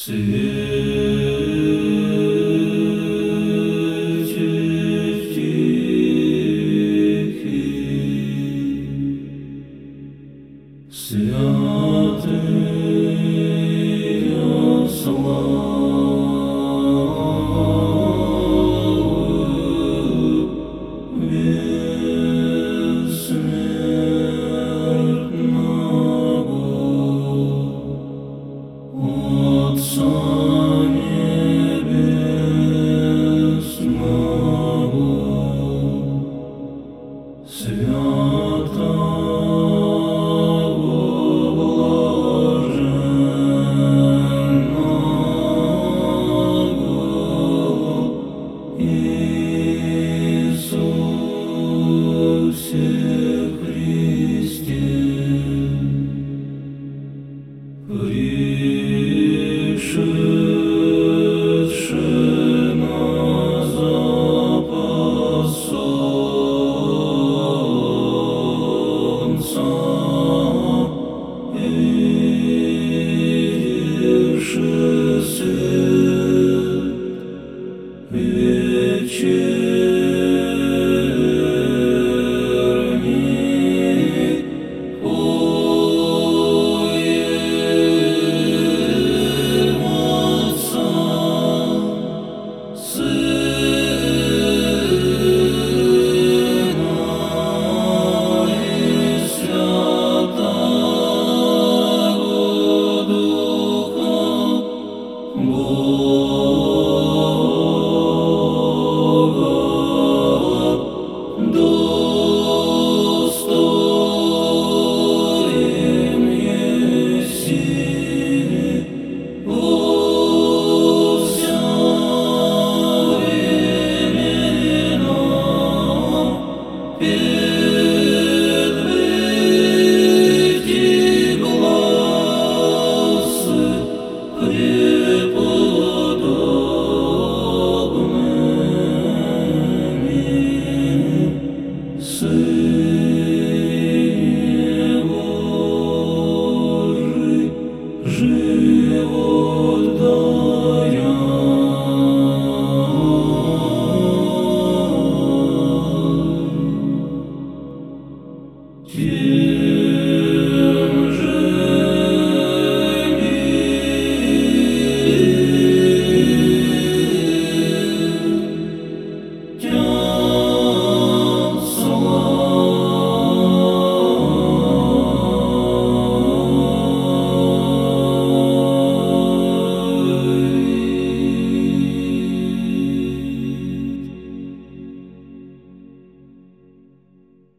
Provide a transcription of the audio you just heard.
Святая слава бессмертного Отца Небесного, святого блаженного Иисусе Христе, пришедший на запад солнца и явивший свет вечерний, поем Отца, Сына и Святого Духа, Бога достоин еси, во вся времена петь эти гласы преподобными, Сыне Божий живой.